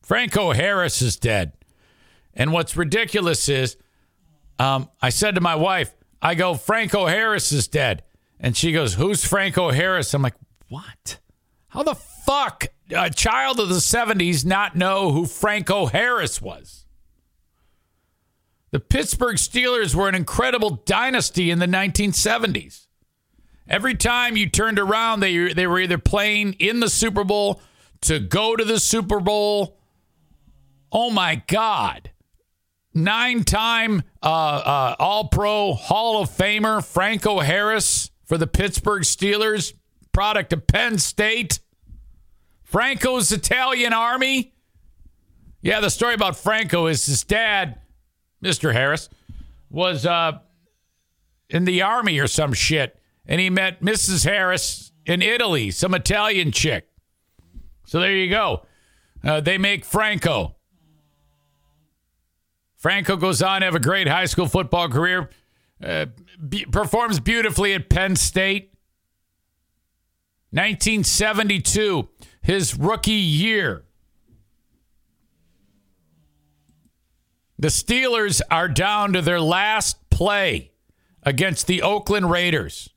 Franco Harris is dead. And what's ridiculous is I said to my wife, I go, Franco Harris is dead. And she goes, who's Franco Harris? I'm like, what? How the fuck a child of the 70s not know who Franco Harris was? The Pittsburgh Steelers were an incredible dynasty in the 1970s. Every time you turned around, they were either playing in the Super Bowl, to go to the Super Bowl. Oh, my God. 9-time All-Pro Hall of Famer Franco Harris for the Pittsburgh Steelers, product of Penn State. Franco's Italian Army. Yeah, the story about Franco is his dad, Mr. Harris, was in the army or some shit, and he met Mrs. Harris in Italy, some Italian chick. So there you go. They make Franco. Franco goes on to have a great high school football career, performs beautifully at Penn State. 1972, his rookie year. The Steelers are down to their last play against the Oakland Raiders.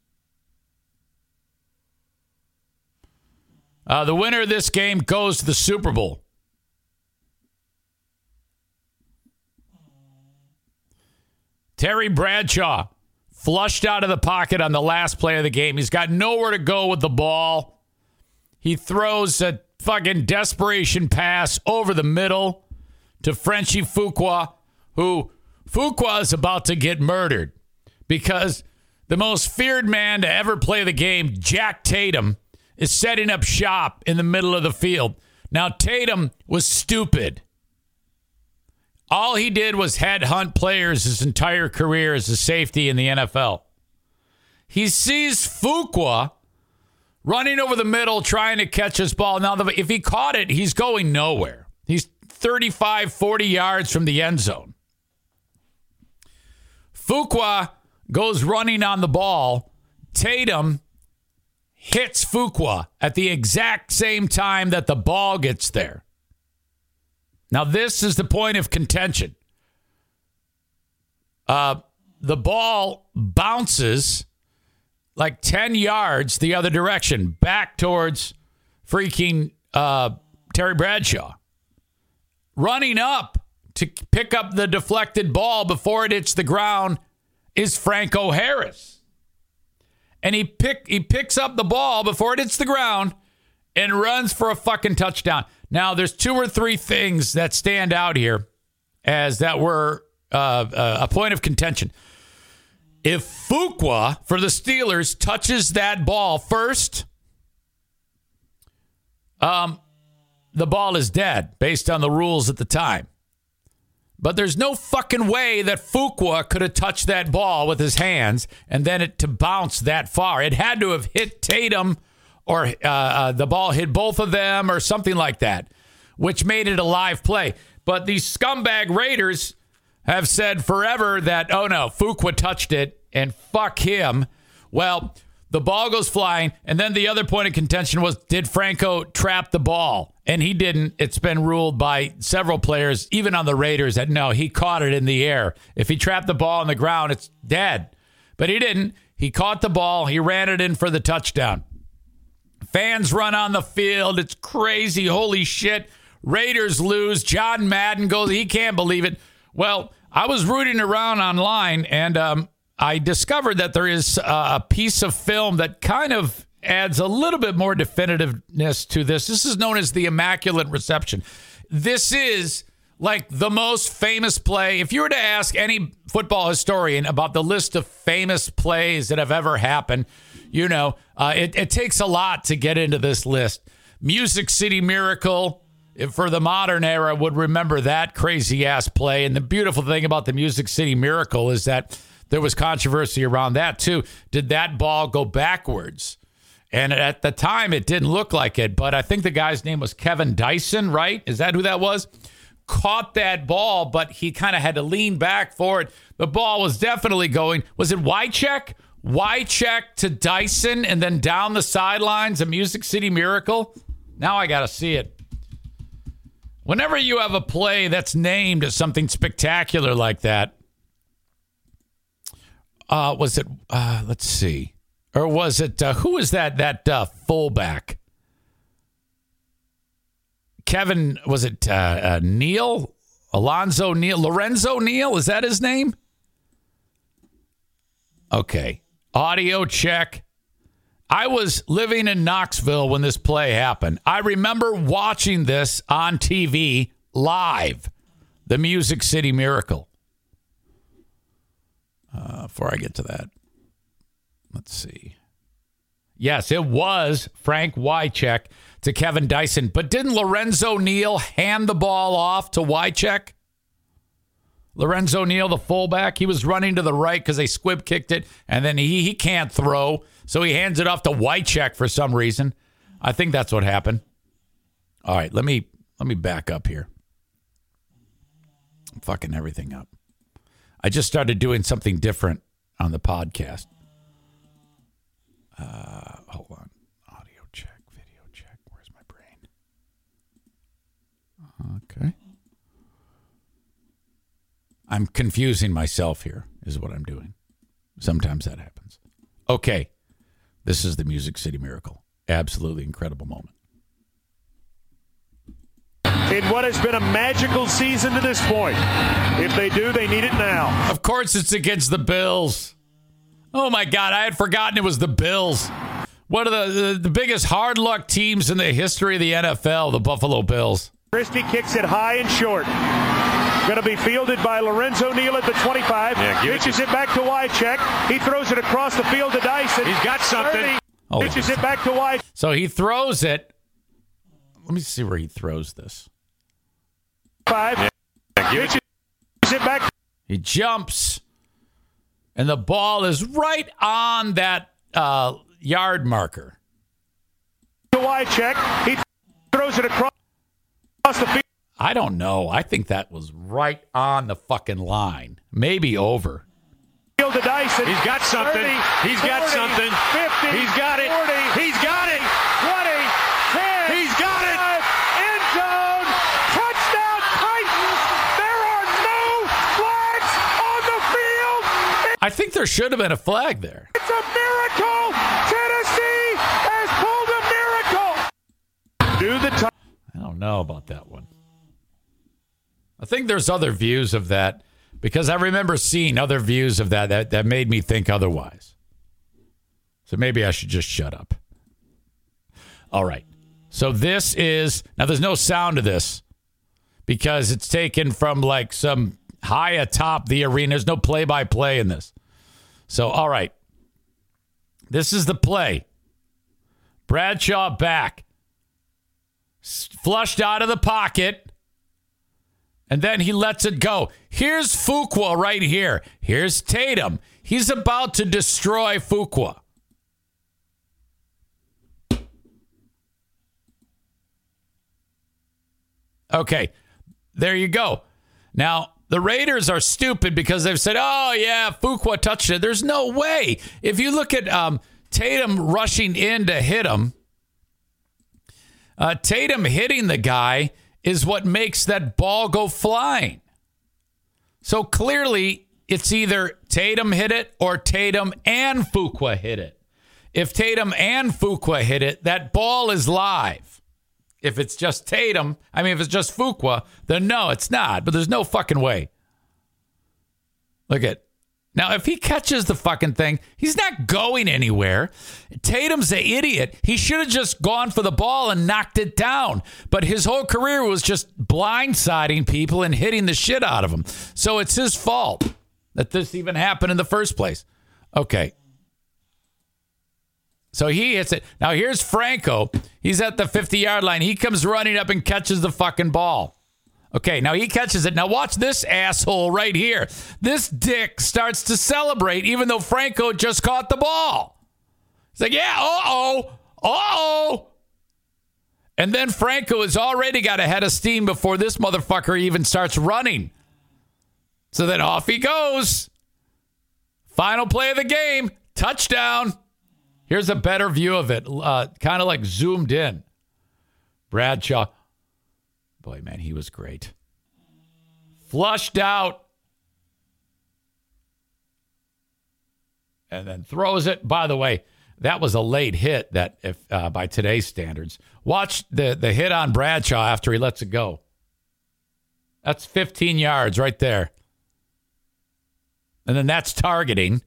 The winner of this game goes to the Super Bowl. Terry Bradshaw flushed out of the pocket on the last play of the game. He's got nowhere to go with the ball. He throws a fucking desperation pass over the middle to Frenchie Fuqua, who Fuqua is about to get murdered because the most feared man to ever play the game, Jack Tatum, is setting up shop in the middle of the field. Now, Tatum was stupid. All he did was headhunt players his entire career as a safety in the NFL. He sees Fuqua running over the middle trying to catch his ball. Now, if he caught it, he's going nowhere. He's 35, 40 yards from the end zone. Fuqua goes running on the ball. Tatum hits Fuqua at the exact same time that the ball gets there. Now, this is the point of contention. The ball bounces like 10 yards the other direction, back towards freaking Terry Bradshaw. Running up to pick up the deflected ball before it hits the ground is Franco Harris. And he picks up the ball before it hits the ground and runs for a fucking touchdown. Now, there's two or three things that stand out here as that were a point of contention. If Fuqua for the Steelers touches that ball first, the ball is dead based on the rules at the time. But there's no fucking way that Fuqua could have touched that ball with his hands and then it to bounce that far. It had to have hit Tatum or the ball hit both of them or something like that, which made it a live play. But these scumbag Raiders have said forever that, oh no, Fuqua touched it and fuck him. Well, the ball goes flying, and then the other point of contention was, did Franco trap the ball? And he didn't. It's been ruled by several players, even on the Raiders, that no, he caught it in the air. If he trapped the ball on the ground, it's dead. But he didn't. He caught the ball. He ran it in for the touchdown. Fans run on the field. It's crazy. Holy shit. Raiders lose. John Madden goes, he can't believe it. Well, I was rooting around online, and I discovered that there is a piece of film that kind of adds a little bit more definitiveness to this. This is known as the Immaculate Reception. This is like the most famous play. If you were to ask any football historian about the list of famous plays that have ever happened, you know, it takes a lot to get into this list. Music City Miracle, for the modern era, would remember that crazy-ass play. And the beautiful thing about the Music City Miracle is that there was controversy around that, too. Did that ball go backwards? And at the time, it didn't look like it. But I think the guy's name was Kevin Dyson, right? Is that who that was? Caught that ball, but he kind of had to lean back for it. The ball was definitely going. Was it Wycheck? Wycheck to Dyson and then down the sidelines, a Music City Miracle? Now I got to see it. Whenever you have a play that's named as something spectacular like that, was it, let's see, or was it, who is that fullback? Kevin, was it Neal? Alonzo Neal? Lorenzo Neal? Is that his name? Okay. Audio check. I was living in Knoxville when this play happened. I remember watching this on TV live, the Music City Miracle. Before I get to that, let's see. Yes, it was Frank Wycheck to Kevin Dyson, but didn't Lorenzo Neal hand the ball off to Wycheck? Lorenzo Neal, the fullback, he was running to the right because they squib kicked it, and then he can't throw, so he hands it off to Wycheck for some reason. I think that's what happened. All right, let me back up here. I'm fucking everything up. I just started doing something different on the podcast. Hold on. Audio check, video check. Where's my brain? Okay. I'm confusing myself here, is what I'm doing. Sometimes that happens. Okay. This is the Music City Miracle. Absolutely incredible moment. In what has been a magical season to this point. If they do, they need it now. Of course it's against the Bills. Oh, my God. I had forgotten it was the Bills. One of the biggest hard luck teams in the history of the NFL, the Buffalo Bills. Christie kicks it high and short. Going to be fielded by Lorenzo Neal at the 25. Pitches it back to Wycheck. He throws it across the field to Dyson. He's got something. Pitches it back to Wycheck. So he throws it. Let me see where he throws this. 5. Pitches it back. He jumps. And the ball is right on that yard marker. To Wycheck. He throws it across the field. I don't know. I think that was right on the fucking line. Maybe over. Field to Dyson. He's got something. 30, He's 40, got something. 50. He's got it. 40. He's got it. 20. 10. He's got it. End zone. Touchdown Titans. There are no flags on the field. I think there should have been a flag there. It's a miracle. Tennessee has pulled a miracle. Do the time. I don't know about that one. I think there's other views of that because I remember seeing other views of that made me think otherwise. So maybe I should just shut up. All right. So this is, now there's no sound to this because it's taken from like some high atop the arena. There's no play-by-play in this. So, all right. This is the play. Bradshaw back. Flushed out of the pocket. And then he lets it go. Here's Fuqua right here. Here's Tatum. He's about to destroy Fuqua. Okay, there you go. Now, the Raiders are stupid because they've said, oh, yeah, Fuqua touched it. There's no way. If you look at Tatum rushing in to hit him, Tatum hitting the guy is what makes that ball go flying. So clearly, it's either Tatum hit it or Tatum and Fuqua hit it. If Tatum and Fuqua hit it, that ball is live. If it's just Tatum, if it's just Fuqua, then no, it's not. But there's no fucking way. Look at. Now, if he catches the fucking thing, he's not going anywhere. Tatum's an idiot. He should have just gone for the ball and knocked it down. But his whole career was just blindsiding people and hitting the shit out of them. So it's his fault that this even happened in the first place. Okay. So he hits it. Now, here's Franco. He's at the 50-yard line. He comes running up and catches the fucking ball. Okay, now he catches it. Now watch this asshole right here. This dick starts to celebrate even though Franco just caught the ball. He's like, yeah, uh-oh. And then Franco has already got a head of steam before this motherfucker even starts running. So then off he goes. Final play of the game. Touchdown. Here's a better view of it. Kind of like zoomed in. Bradshaw. Boy, man, he was great. Flushed out. And then throws it. By the way, that was a late hit that, if by today's standards. Watch the hit on Bradshaw after he lets it go. That's 15 yards right there. And then that's targeting.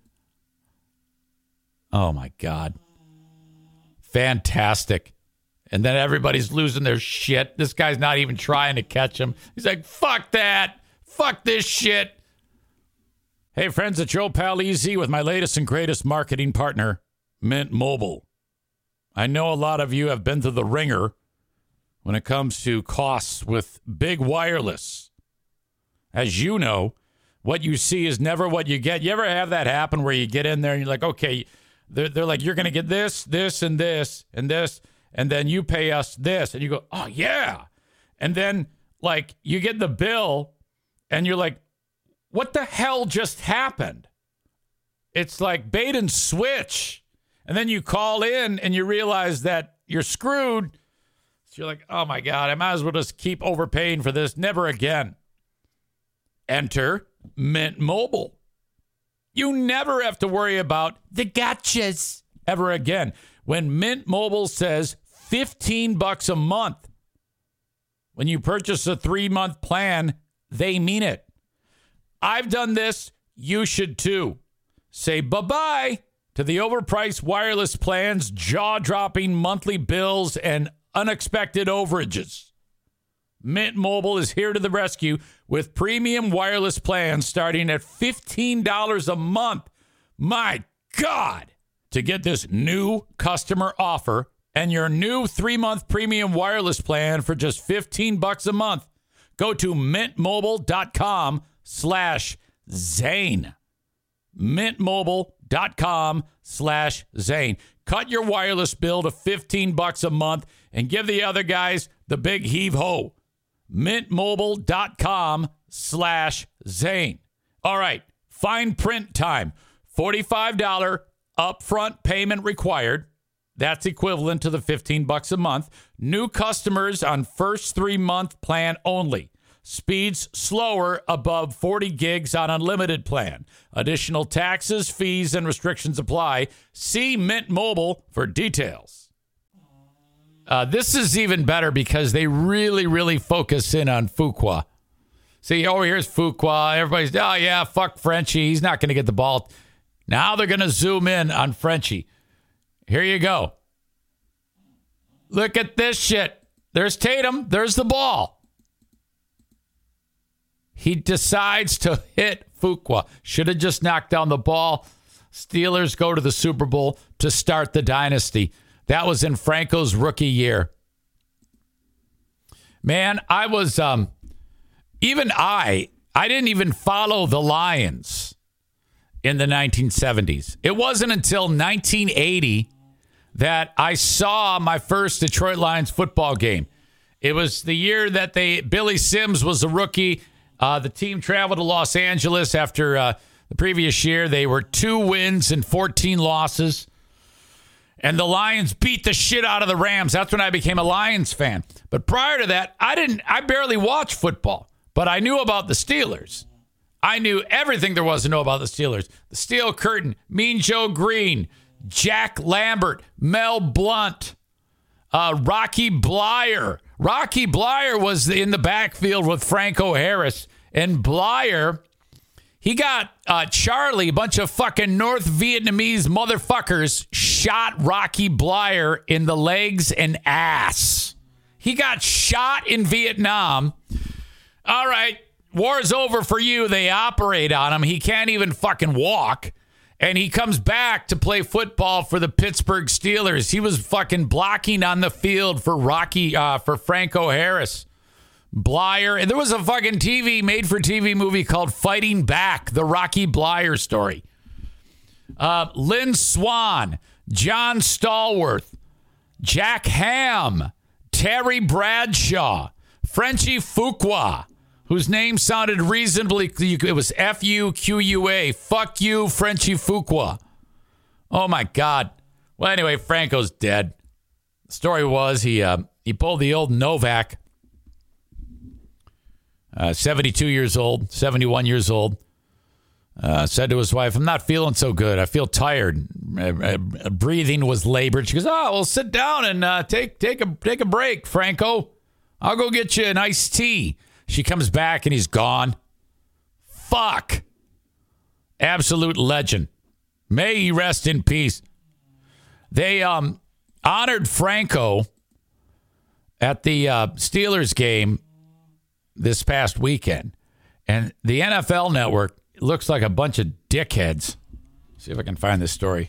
Oh, my God. Fantastic. And then everybody's losing their shit. This guy's not even trying to catch him. He's like, fuck that. Fuck this shit. Hey, friends, it's Joe Pal Easy with my latest and greatest marketing partner, Mint Mobile. I know a lot of you have been through the ringer when it comes to costs with big wireless. As you know, what you see is never what you get. You ever have that happen where you get in there and you're like, okay, they're like, you're going to get this, this, and this, and this, and then you pay us this. And you go, oh, yeah. And then, like, you get the bill and you're like, what the hell just happened? It's like bait and switch. And then you call in and you realize that you're screwed. So you're like, oh, my God, I might as well just keep overpaying for this. Never again. Enter Mint Mobile. You never have to worry about the gotchas ever again. When Mint Mobile says $15 a month, when you purchase a 3-month plan, they mean it. I've done this. You should too. Say bye-bye to the overpriced wireless plans, jaw-dropping monthly bills, and unexpected overages. Mint Mobile is here to the rescue with premium wireless plans starting at $15 a month. My God! To get this new customer offer and your new 3-month premium wireless plan for just $15 a month, go to mintmobile.com/Zane. mintmobile.com/Zane. Cut your wireless bill to $15 a month and give the other guys the big heave-ho. mintmobile.com/Zane. All right, fine print time. $45 upfront payment required. That's equivalent to the $15 a month. New customers on first 3-month plan only. Speeds slower above 40 gigs on unlimited plan. Additional taxes, fees, and restrictions apply. See Mint Mobile for details. This is even better because they really, really focus in on Fuqua. See, oh, here's Fuqua. Everybody's, oh, yeah, fuck Frenchie. He's not going to get the ball. Now they're going to zoom in on Frenchie. Here you go. Look at this shit. There's Tatum. There's the ball. He decides to hit Fuqua. Should have just knocked down the ball. Steelers go to the Super Bowl to start the dynasty. That was in Franco's rookie year. Man, I was, I didn't even follow the Lions in the 1970s. It wasn't until 1980 that I saw my first Detroit Lions football game. It was the year that Billy Sims was a rookie. The team traveled to Los Angeles after the previous year. They were 2 wins and 14 losses. And the Lions beat the shit out of the Rams. That's when I became a Lions fan. But prior to that, I barely watched football. But I knew about the Steelers. I knew everything there was to know about the Steelers. The Steel Curtain, Mean Joe Green, Jack Lambert, Mel Blount, Rocky Blyer. Rocky Blyer was in the backfield with Franco Harris. And Blyer, he got Charlie, a bunch of fucking North Vietnamese motherfuckers, shot Rocky Blyer in the legs and ass. He got shot in Vietnam. All right, war's over for you. They operate on him. He can't even fucking walk. And he comes back to play football for the Pittsburgh Steelers. He was fucking blocking on the field for for Franco Harris. Blyer. And there was a fucking made-for-TV movie called Fighting Back, the Rocky Blyer story. Lynn Swann, John Stallworth, Jack Ham, Terry Bradshaw, Frenchie Fuqua, whose name sounded reasonably, it was F-U-Q-U-A. Fuck you, Frenchie Fuqua. Oh, my God. Well, anyway, Franco's dead. The story was he pulled the old Novak 72 years old, 71 years old, said to his wife, I'm not feeling so good. I feel tired. Breathing was labored. She goes, well, sit down and take a break, Franco. I'll go get you an iced tea. She comes back and he's gone. Fuck. Absolute legend. May he rest in peace. They honored Franco at the Steelers game this past weekend. And the NFL Network looks like a bunch of dickheads. See if I can find this story.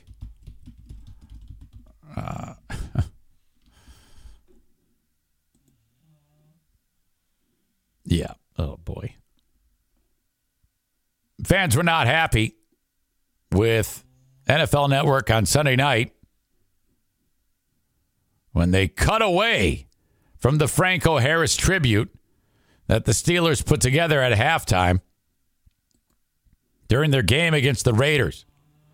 Yeah. Oh, boy. Fans were not happy with NFL Network on Sunday night when they cut away from the Franco Harris tribute that the Steelers put together at halftime during their game against the Raiders.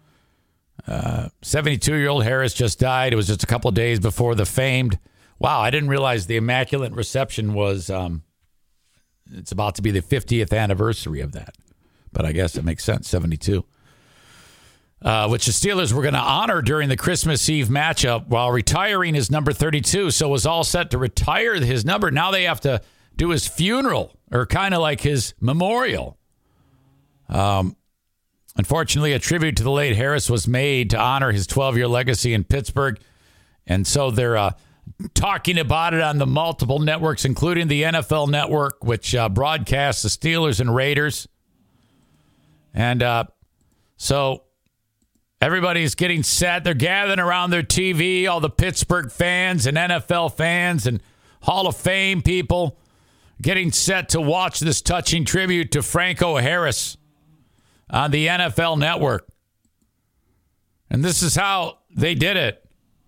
72-year-old Harris just died. It was just a couple of days before the famed. Wow, I didn't realize the Immaculate Reception was, it's about to be the 50th anniversary of that. But I guess it makes sense, 72. Which the Steelers were going to honor during the Christmas Eve matchup while retiring his number 32. So was all set to retire his number. Now they have to do his funeral, or kind of like his memorial. Unfortunately, a tribute to the late Harris was made to honor his 12-year legacy in Pittsburgh. And so they're talking about it on the multiple networks, including the NFL Network, which broadcasts the Steelers and Raiders. And so everybody's getting set. They're gathering around their TV, all the Pittsburgh fans and NFL fans and Hall of Fame people getting set to watch this touching tribute to Franco Harris on the NFL Network. And this is how they did it.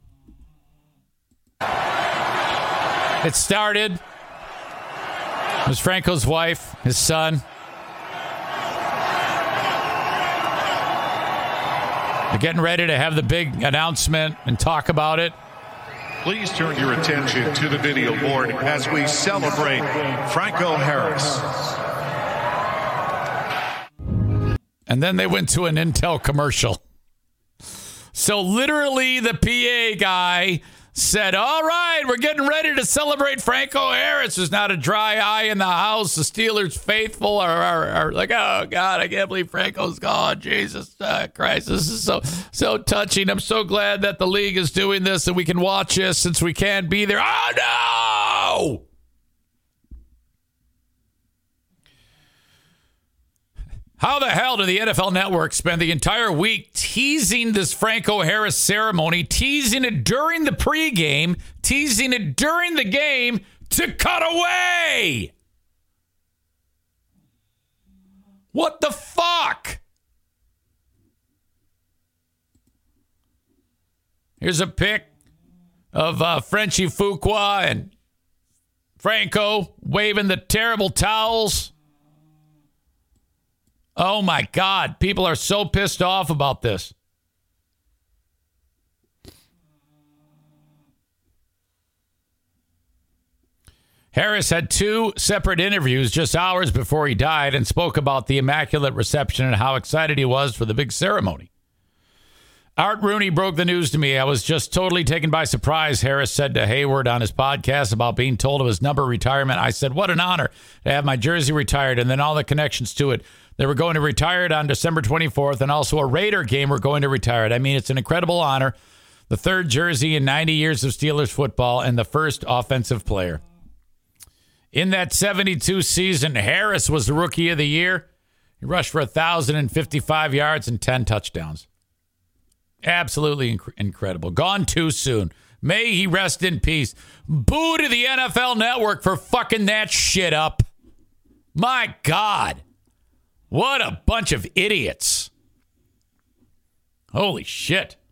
It started. It was Franco's wife, his son. They're getting ready to have the big announcement and talk about it. Please turn your attention to the video board as we celebrate Franco Harris. And then they went to an Intel commercial. So literally the PA guy said, all right, we're getting ready to celebrate Franco Harris. There's not a dry eye in the house. The Steelers faithful are like, oh, God, I can't believe Franco's gone. Jesus Christ, this is so touching. I'm so glad that the league is doing this and we can watch this since we can't be there. Oh, no! How the hell did the NFL Network spend the entire week teasing this Franco Harris ceremony, teasing it during the pregame, teasing it during the game to cut away? What the fuck? Here's a pic of Frenchie Fuqua and Franco waving the terrible towels. Oh, my God. People are so pissed off about this. Harris had 2 separate interviews just hours before he died and spoke about the Immaculate Reception and how excited he was for the big ceremony. Art Rooney broke the news to me. I was just totally taken by surprise, Harris said to Hayward on his podcast about being told of his number retirement. I said, what an honor to have my jersey retired, and then all the connections to it. They were going to retire it on December 24th, and also a Raider game we're going to retire it. I mean, it's an incredible honor. The 3rd jersey in 90 years of Steelers football and the 1st offensive player. In that 72 season, Harris was the Rookie of the Year. He rushed for 1,055 yards and 10 touchdowns. Absolutely incredible. Gone too soon. May he rest in peace. Boo to the NFL Network for fucking that shit up. My God. What a bunch of idiots. Holy shit.